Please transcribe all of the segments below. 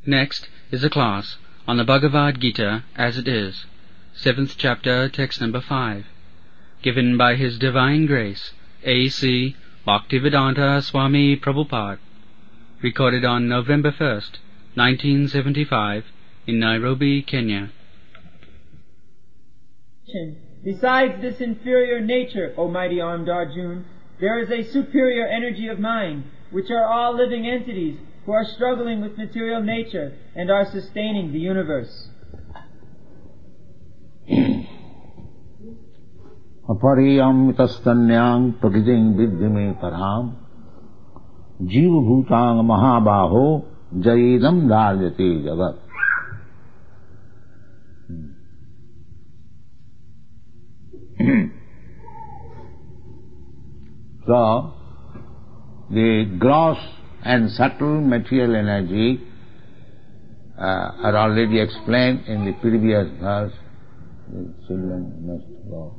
Next is a class on the Bhagavad Gita as it is, 7th chapter, text number 5, given by His Divine Grace, A.C. Bhaktivedanta Swami Prabhupada, recorded on November 1st, 1975, in Nairobi, Kenya. Besides this inferior nature, O mighty armed Arjun, there is a superior energy of mind, which are all living entities who are struggling with material nature and are sustaining the universe. Apariyam mitastanyang pragiting vidyame param jiva bhutang mahabaho jayidam dharyate jagat. So, the gross and subtle material energy are already explained in the previous verse. The children must go.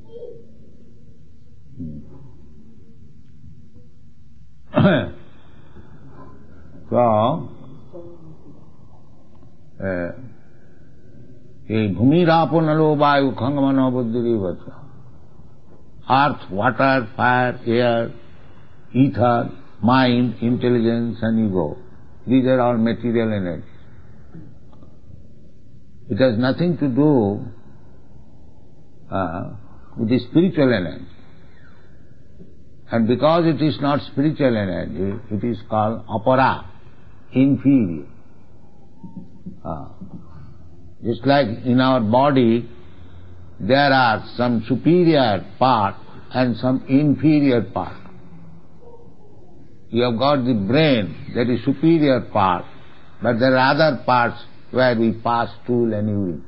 So, bhumirapo nalo vayu khangamano buddhirivata. Earth, water, fire, air, ether, mind, intelligence and ego. These are all material energies. It has nothing to do with the spiritual energy. And because it is not spiritual energy, it is called apara, inferior. Just like in our body, there are some superior part and some inferior part. You have got the brain, that is superior part, but there are other parts where we pass tool and urine.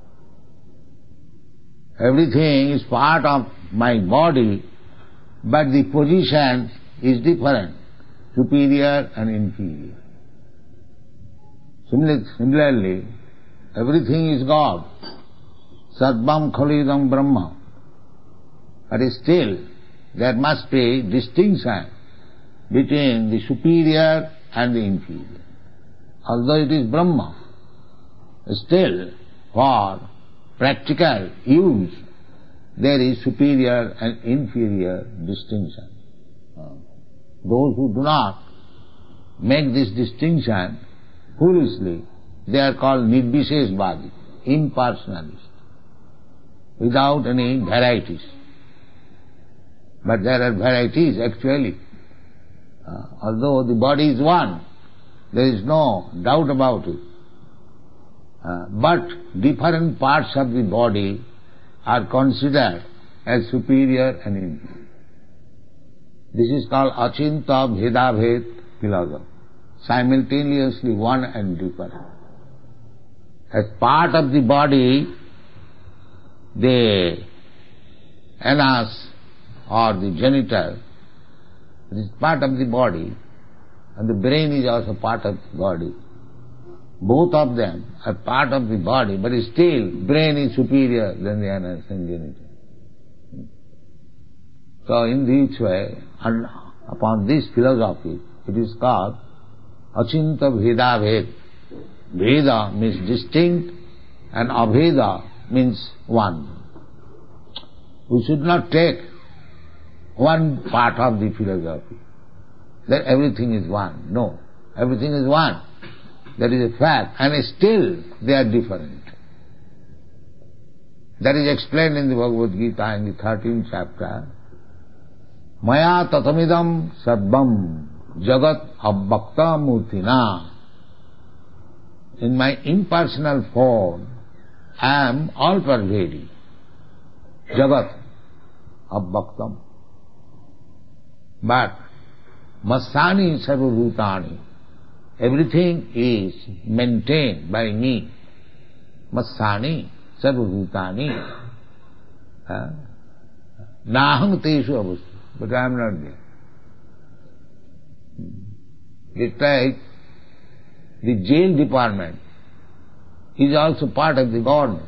Everything is part of my body, but the position is different, superior and inferior. Similarly, everything is God. Sarvam khalidam Brahma. But still, there must be distinction between the superior and the inferior. Although it is Brahma, still, for practical use, there is superior and inferior distinction. Those who do not make this distinction foolishly, they are called nirvisheshvadi, impersonalists, without any varieties. But there are varieties actually. Although the body is one, there is no doubt about it. But different parts of the body are considered as superior and inferior. This is called achinta bhedabhed philosophy, simultaneously one and different. As part of the body, the anus or the genital, it is part of the body, and the brain is also part of the body. Both of them are part of the body, but still brain is superior than the anus and genital. So in this way, and upon this philosophy, it is called achinta bheda bhed. Bheda means distinct and abheda means one. We should not take one part of the philosophy, that everything is one. No, everything is one. That is a fact, and still they are different. That is explained in the Bhagavad Gita in the 13th chapter. Maya tatamidam sarvam jagat abbakta murtina. In my impersonal form, I am all pervading. Jagat abbaktam. But masani sarvabhutani, everything is maintained by me. Masani sarvabhutani. Naham teshu avastu. But I am not there. It's like the jail department is also part of the government.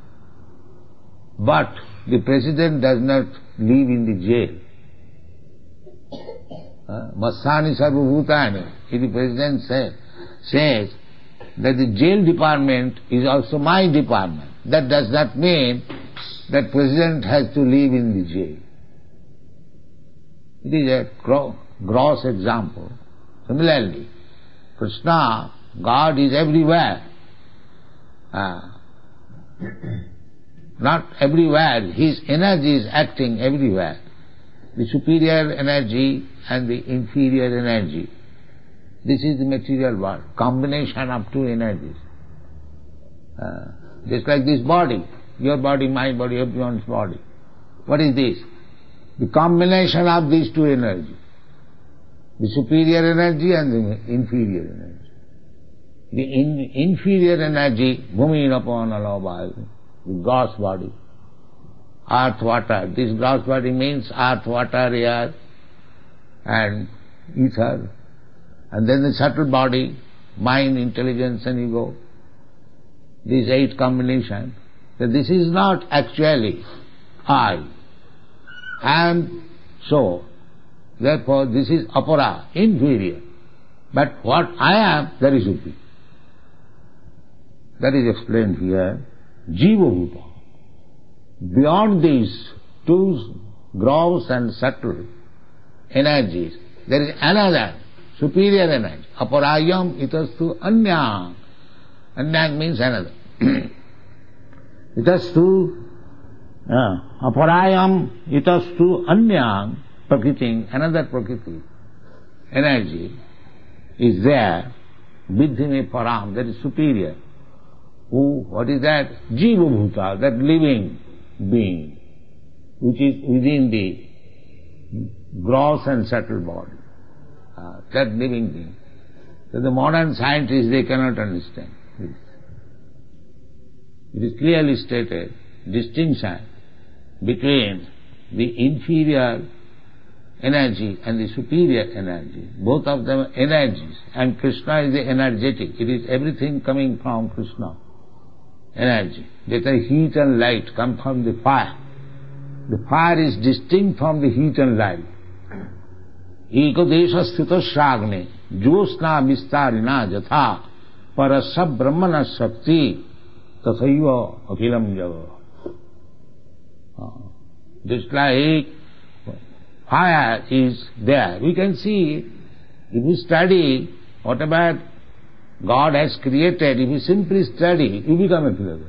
But the president does not live in the jail. Masani sarvabhutani. If the president says, that the jail department is also my department. That does not mean that President has to live in the jail. It is a gross example. Similarly, Krishna, God is everywhere. Not everywhere. His energy is acting everywhere. The superior energy and the inferior energy. This is the material world. Combination of two energies. Just like this body. Your body, my body, everyone's body. What is this? The combination of these two energies. The superior energy and the inferior energy. The inferior energy, Bhumi Napana Lobha, the gross body. Earth, water. This gross body means earth, water, air and ether. And then the subtle body, mind, intelligence and ego. These 8 combinations. So this is not actually I. And so, therefore this is apara, inferior. But what I am, that is superior. That is explained here. Jiva Bhuta. Beyond these 2 gross and subtle energies, there is another superior energy. Aparayam itastu anyam. Anyam means another. Itastu aparayam itastu anyam prakriti, another prakriti energy is there. Vidhime param, that is superior. What is that? Jiva Bhuta, that living being, which is within the gross and subtle body. That living being. So the modern scientists, they cannot understand this. It is clearly stated, distinction between the inferior energy and the superior energy. Both of them are energies, and Krishna is the energetic. It is everything coming from Krishna. Energy. That is heat and light come from the fire. The fire is distinct from the heat and light. Ekodesha sthita shragne josna vistarina jatha parasab brahmana shakti tathaiva akhilam java. Just like fire is there. We can see, if we study whatever God has created, if you simply study, you become a philosopher.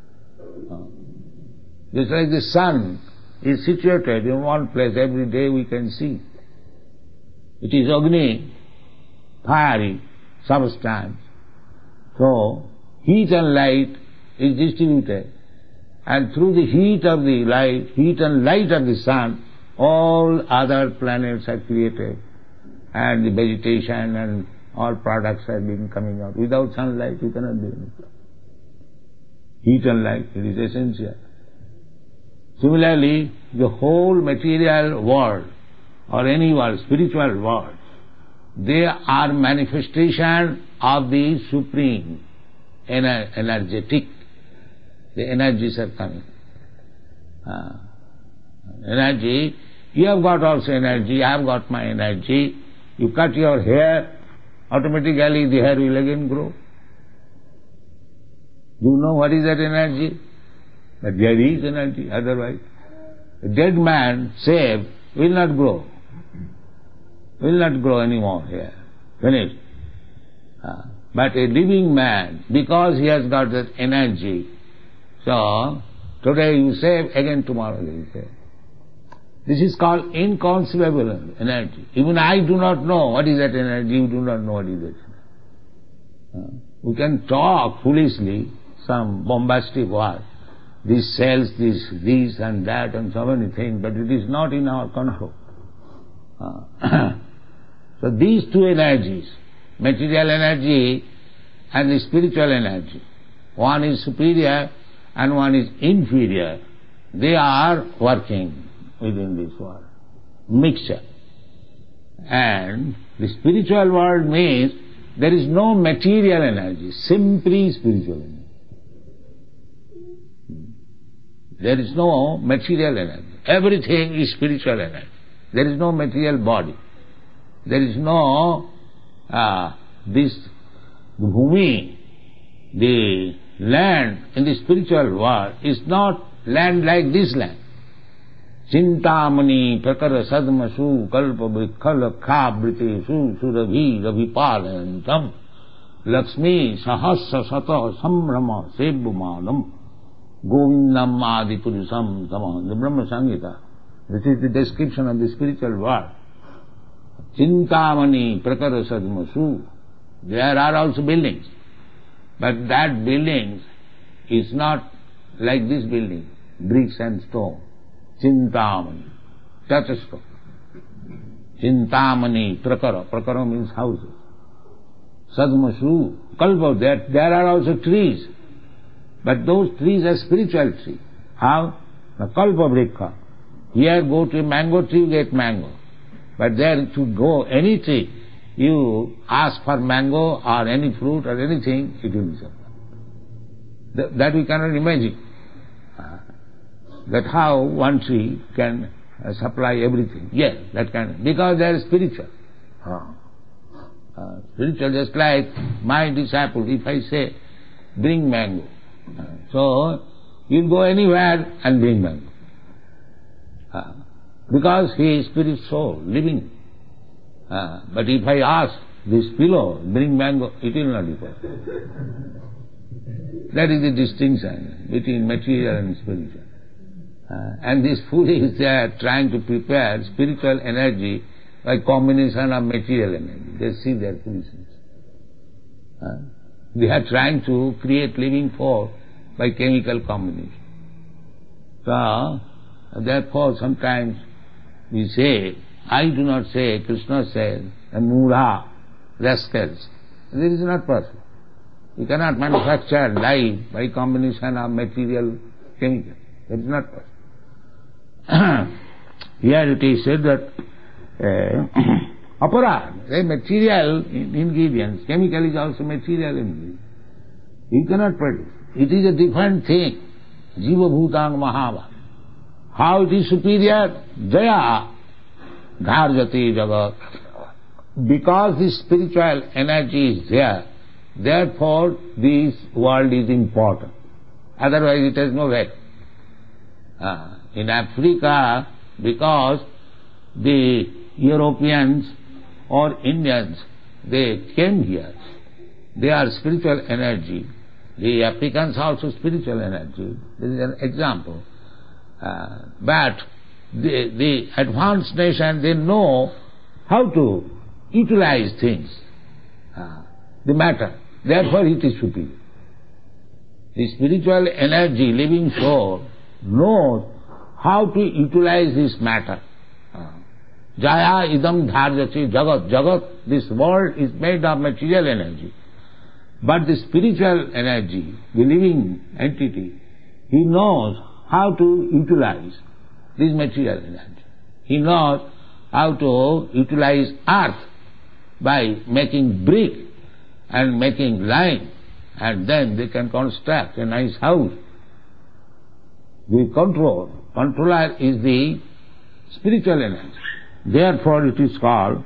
Just like the sun is situated in one place, every day we can see. It is Agni, fiery substance. So, heat and light is distributed. And through the heat of the light, heat and light of the sun, all other planets are created. And the vegetation and all products have been coming out. Without sunlight, you cannot do anything. Heat and light, it is essential. Similarly, the whole material world, or any world, spiritual world, they are manifestation of the supreme energetic. The energies are coming. Energy, you have got also energy, I have got my energy. You cut your hair, automatically the hair will again grow. Do you know what is that energy? But there is energy, otherwise a dead man saved will not grow. Will not grow anymore here. Finished. But a living man, because he has got that energy, so today you save, again tomorrow you save. This is called inconceivable energy. Even I do not know what is that energy, you do not know what is that energy. We can talk foolishly, some bombastic word. This sells this and that and so many things, but it is not in our control. So these two energies, material energy and the spiritual energy, one is superior and one is inferior, they are working within this world. Mixture. And the spiritual world means there is no material energy, simply spiritual energy. There is no material energy. Everything is spiritual energy. There is no material body. There is no this bhumi the land in the spiritual world is not land like this land. Chintamani prakara sadmasu kalpa vikhala khabrite su surabhi ravipalantam Lakshmi sahasra sata samrama sebhumanam govindam adi purusam tamam. The Brahma Samhita. This is the description of the spiritual world. Chintamani prakara sadmasu. There are also buildings. But that building is not like this building, bricks and stone. Chintamani, touchstone. Chintamani prakara. Prakara means houses. Sadmasu, kalpa, there are also trees. But those trees are spiritual trees. How? The kalpa vrikha. Here go to a mango tree, you get mango. But there to go any tree, you ask for mango or any fruit or anything, it will be supplied. That we cannot imagine. That how one tree can supply everything. Yes, that can, because they are spiritual. Spiritual, just like my disciple, if I say, bring mango. So, you'll go anywhere and bring mango. Because he is spirit soul, living. But if I ask this pillow, bring mango, it will not be possible. That is the distinction between material and spiritual. And this foolish, they are trying to prepare spiritual energy by combination of material energy. They see their foolishness. They are trying to create living force by chemical combination. So, therefore sometimes we say, I do not say, Krishna says, Mudha, rascals. This is not possible. You cannot manufacture life by combination of material chemical. That is not possible. Here it is said that apara, the material ingredients, chemical is also material ingredient. You cannot produce. It is a different thing. Jiva bhutang mahava. How it is superior? Jaya dharjati jagat. Because the spiritual energy is there, therefore this world is important. Otherwise it has no value. In Africa, because the Europeans or Indians, they came here, they are spiritual energy. The Africans also spiritual energy. This is an example. But the advanced nation, they know how to utilize things, the matter. Therefore it is superior. The spiritual energy, living soul, knows how to utilize this matter. Jaya idam dharjati jagat. Jagat, this world is made of material energy. But the spiritual energy, the living entity, he knows how to utilize this material energy. He knows how to utilize earth by making brick and making lime, and then they can construct a nice house. The controller is the spiritual energy. Therefore it is called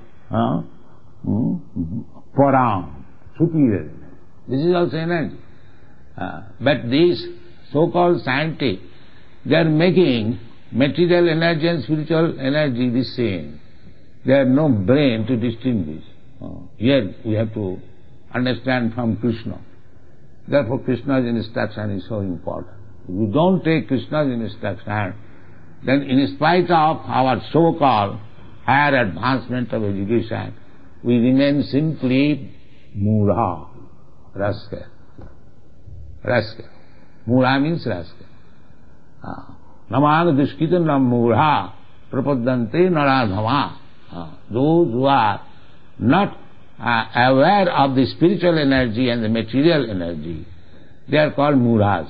Param, superior energy. This is also energy. But these so-called scientists, they are making material energy and spiritual energy the same. They have no brain to distinguish. Here we have to understand from Krishna. Therefore Krishna's instruction is so important. If we don't take Krishna's instruction, then in spite of our so-called higher advancement of education, we remain simply mudha, rascal. Rascal. Mudha means rascal. Namang dushkitam nam mudha prapadante naradhama. Those who are not aware of the spiritual energy and the material energy, they are called mudhas.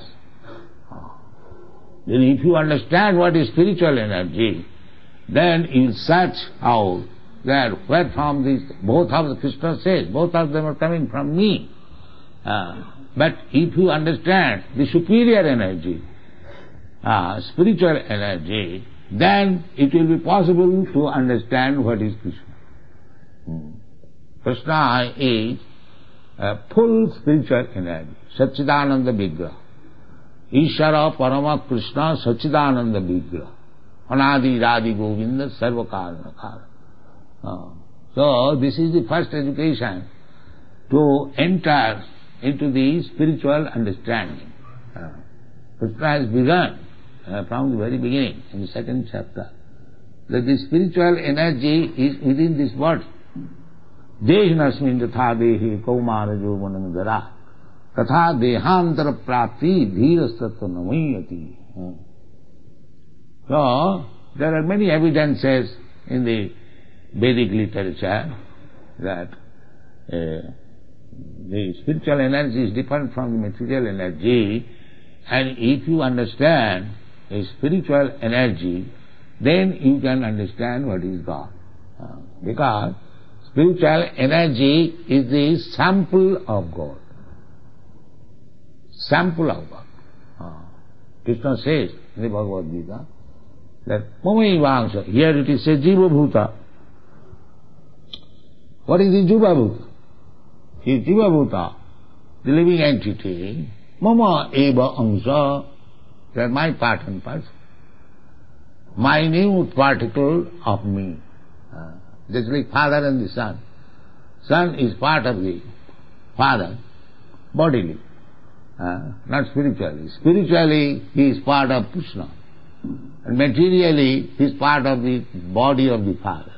Then if you understand what is spiritual energy, then you search out that where from these, both of the Krishna says, both of them are coming from me. But if you understand the superior energy, spiritual energy, then it will be possible to understand what is Krishna. Krishna is full spiritual energy, Satchidananda Vigraha. Ishara Parama Krishna Satchidananda Vigraha. Anadi Radhi Govinda Sarva Karana Karana. So this is the first education to enter into the spiritual understanding. Krishna has begun from the very beginning, in the second chapter, that the spiritual energy is within this body. Dehinasmin tatha dehi kaumara jovanangara tatha dehantara prapti dhirastattva namayati. So, there are many evidences in the Vedic literature that the spiritual energy is different from the material energy, and if you understand a spiritual energy, then you can understand what is God. Because spiritual energy is the sample of God. Sample of God. Krishna says in the Bhagavad Gita that Mamaivangsha, here it is said Jiva Bhuta. What is the Jiva Bhuta? Is Jiva Bhuta, the living entity, Mama Eva Angsha, they are my part and parcel. Minute particle of me. Just like father and the son. Son is part of the father, bodily, not spiritually. Spiritually, he is part of Krishna. And materially, he is part of the body of the father.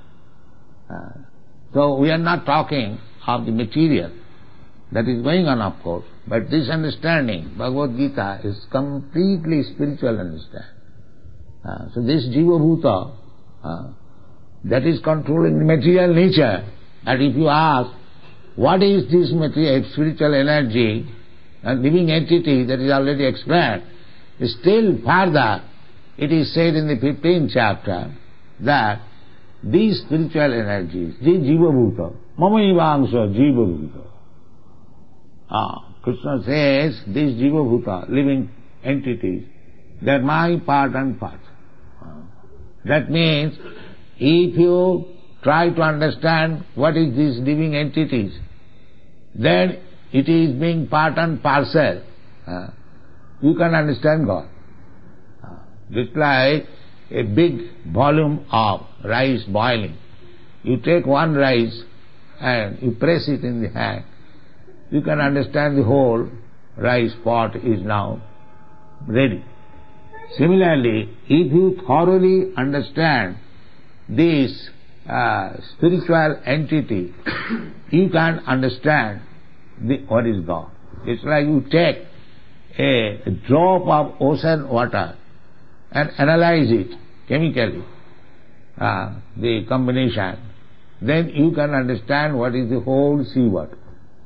So we are not talking of the material. That is going on, of course. But this understanding, Bhagavad Gita, is completely spiritual understanding. So this Jiva Bhuta, that is controlling the material nature. And if you ask, what is this material, spiritual energy, a living entity that is already explained, still further, it is said in the 15th chapter that these spiritual energies, the Jiva Bhuta, Mamaivangsha Jiva Bhuta. Krishna says, these Jiva Bhuta, living entities, they are my part and parcel. That means, if you try to understand what is these living entities, then it is being part and parcel. You can understand God. Just like a big volume of rice boiling. You take one rice and you press it in the hand. You can understand the whole rice pot is now ready. Similarly, if you thoroughly understand this spiritual entity, you can understand what is God. It's like you take a drop of ocean water and analyze it chemically, the combination, then you can understand what is the whole sea water.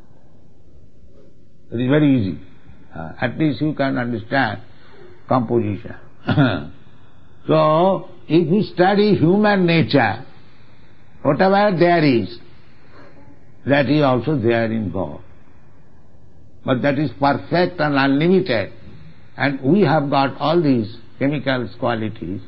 It is very easy. At least you can understand composition. So, if you study human nature, whatever there is, that is also there in God. But that is perfect and unlimited. And we have got all these chemical qualities,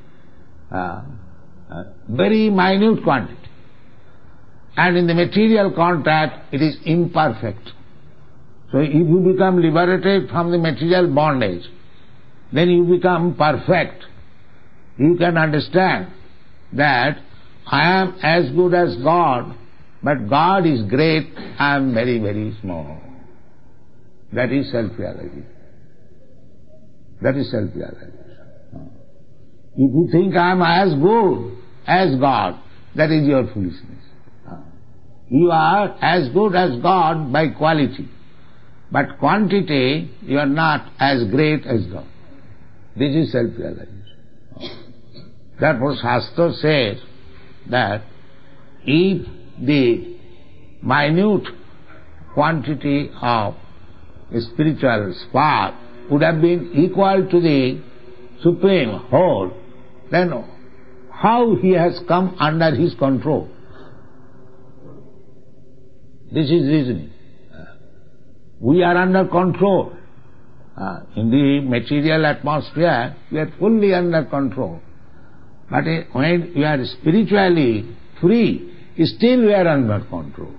very minute quantity. And in the material contact, it is imperfect. So if you become liberated from the material bondage, then you become perfect. You can understand that I am as good as God, but God is great, I am very, very small. That is self-realization. That is self-realization. If you think I am as good as God, that is your foolishness. You are as good as God by quality, but quantity, you are not as great as God. This is self-realization. Therefore Shastra says that if the minute quantity of a spiritual spark would have been equal to the supreme whole, then how he has come under his control? This is reasoning. We are under control. In the material atmosphere, we are fully under control. But when we are spiritually free, still we are under control.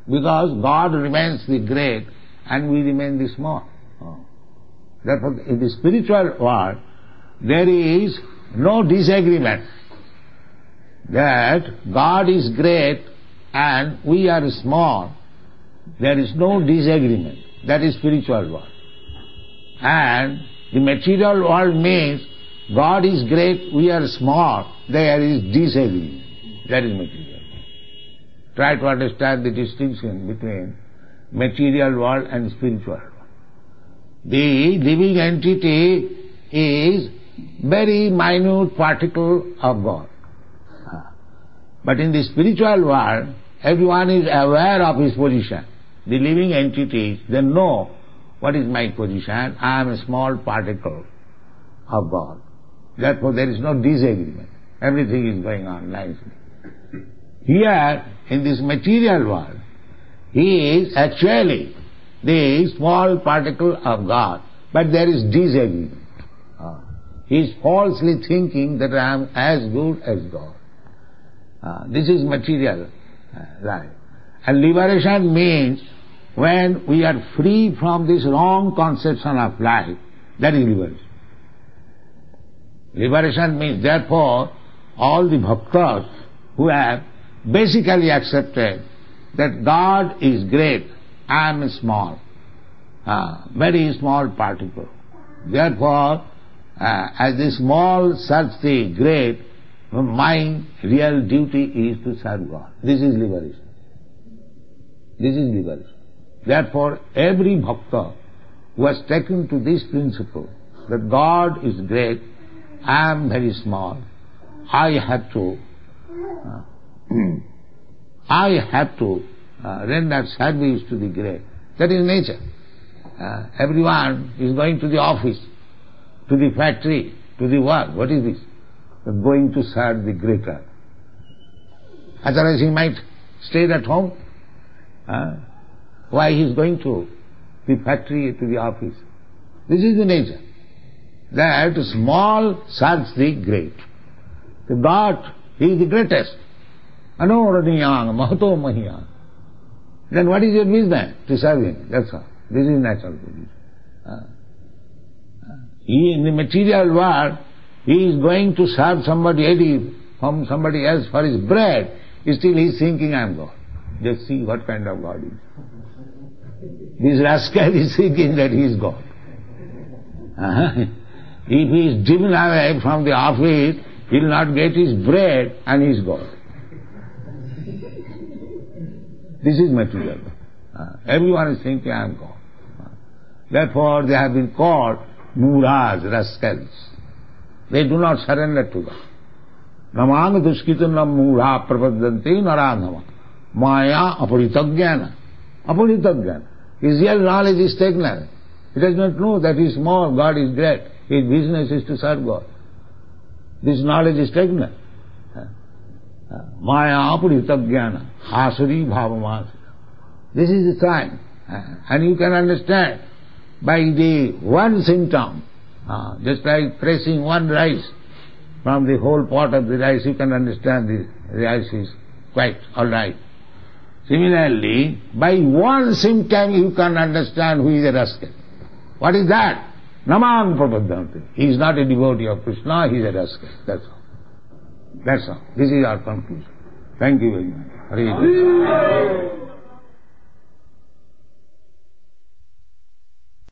Because God remains the great and we remain the small. Therefore, in the spiritual world, there is no disagreement that God is great and we are small. There is no disagreement. That is spiritual world. And the material world means God is great, we are small. There is disagreement. That is material. Try to understand the distinction between material world and spiritual world. The living entity is very minute particle of God. But in the spiritual world, everyone is aware of his position. The living entities, they know what is my position. I am a small particle of God. Therefore there is no disagreement. Everything is going on nicely. Here, in this material world, he is actually the small particle of God, but there is disagreement. He is falsely thinking that I am as good as God. This is material life. And liberation means when we are free from this wrong conception of life, that is liberation. Liberation means, therefore, all the bhaktas who have basically accepted that God is great, I am small, very small particle. Therefore, as the small serves the great, my real duty is to serve God. This is liberation. This is liberation. Therefore, every bhakta who has taken to this principle that God is great, I am very small, I have to render service to the great. That is nature. Everyone is going to the office, to the factory, to the work. What is this? Going to serve the greater. Otherwise he might stay at home. Why he is going to the factory, to the office? This is the nature. That small serves the great. The God, he is the greatest. Anoraniyang mahato mahiyang. Then what is your business? To serve him. That's all. This is natural position. He in the material world, he is going to serve somebody else for his bread. Still he is thinking, I am God. Just see what kind of God he is. This rascal is thinking that he is God. If he is driven away from the office, he will not get his bread and he is God. This is material. Everyone is thinking, I am God. Therefore they have been called Muras, rascals. They do not surrender to God. Namang duskitanam mura prapadanti naranama. Maya aparitagyana. Aparitagyana. His real knowledge is stagnant. He does not know that he is small, God is great. His business is to serve God. This knowledge is stagnant. Maya aparitagyana. Asari bhavamasa. This is the sign. And you can understand by the one symptom, just like pressing one rice from the whole pot of the rice, you can understand the rice is quite all right. Similarly, by one symptom you can understand who is a rascal. What is that? Namang prapadanti. He is not a devotee of Krishna, he is a rascal. That's all. That's all. This is our conclusion. Thank you very much. Hare Krishna.